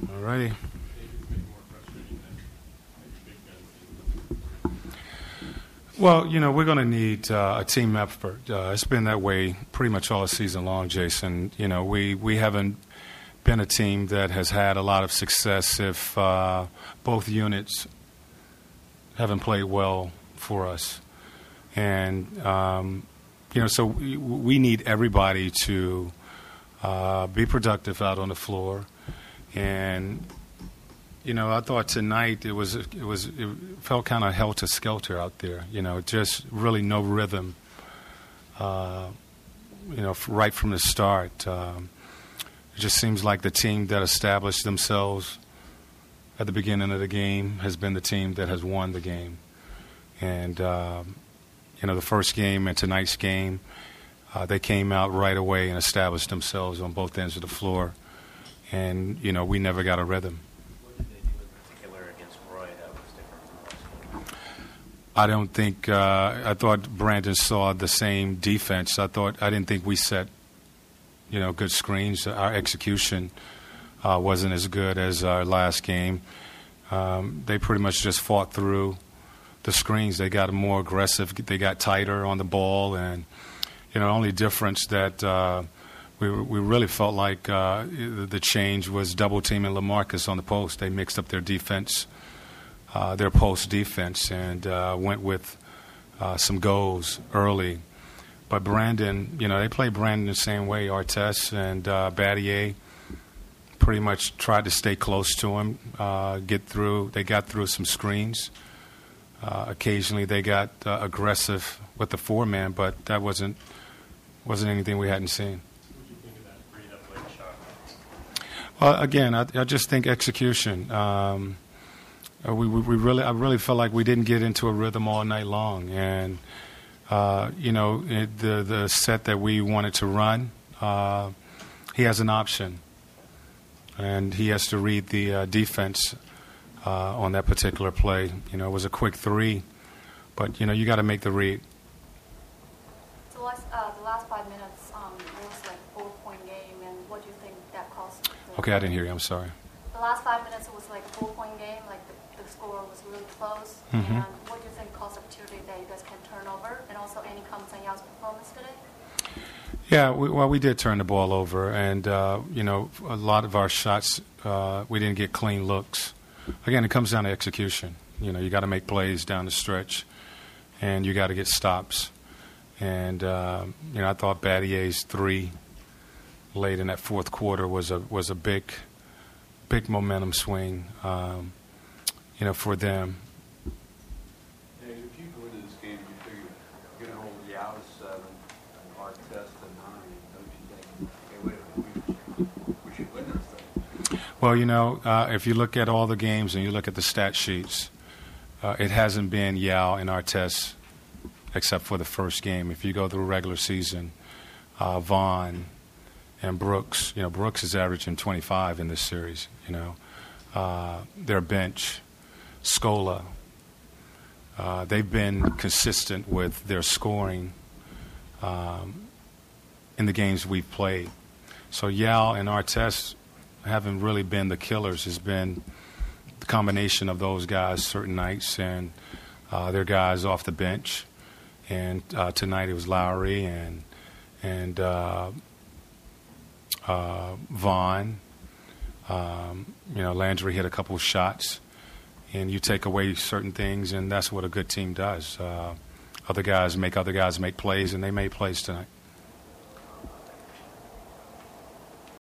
All righty. Well, we're going to need a team effort. It's been that way pretty much all season long, Jason. We haven't been a team that has had a lot of success if both units haven't played well for us. And, so we need everybody to be productive out on the floor. And, I thought tonight it felt kind of helter-skelter out there. Just really no rhythm, right from the start. It just seems like the team that established themselves at the beginning of the game has been the team that has won the game. And, the first game and tonight's game, they came out right away and established themselves on both ends of the floor. And, we never got a rhythm. What did they do in particular against Roy that was different from last game? I don't think I thought Brandon saw the same defense. I didn't think we set, good screens. Our execution wasn't as good as our last game. They pretty much just fought through the screens. They got more aggressive. They got tighter on the ball, and the only difference that we really felt like the change was double teaming LaMarcus on the post. They mixed up their defense, their post defense, and went with some goals early. But Brandon, they played Brandon the same way. Artest and Battier pretty much tried to stay close to him, get through. They got through some screens. Occasionally they got aggressive with the four-man, but that wasn't anything we hadn't seen. What did you think of that freed-up late shot? Well, again, I just think execution. I really felt like we didn't get into a rhythm all night long, and the set that we wanted to run, he has an option, and he has to read the defense on that particular play. It was a quick three, but you got to make the read. So the last 5 minutes, it was like a 4-point game, and what do you think that cost? Okay, I didn't hear you. I'm sorry. The last 5 minutes was like a 4-point game, like the score was really close. Mm-hmm. And what do you think cost opportunity that you guys can turn over? And also any comments on y'all's performance today? Yeah, we did turn the ball over, and a lot of our shots we didn't get clean looks. Again, it comes down to execution. You got to make plays down the stretch, and you got to get stops. And I thought Battier's three late in that fourth quarter was a big momentum swing, for them. If you go into this game, you figure you're going to hold Yao to 7 and Artest to 9. Don't you think, okay, wait a minute, we should win this thing? Well, if you look at all the games and you look at the stat sheets, it hasn't been Yao and Artest except for the first game. If you go through regular season, Vaughn and Brooks, Brooks is averaging 25 in this series, their bench, Scola, they've been consistent with their scoring in the games we've played. So Yao and Artest haven't really been the killers. It's been the combination of those guys certain nights and their guys off the bench. And tonight it was Lowry and Vaughn. Landry hit a couple shots, and you take away certain things, and that's what a good team does. Other guys make plays, and they made plays tonight.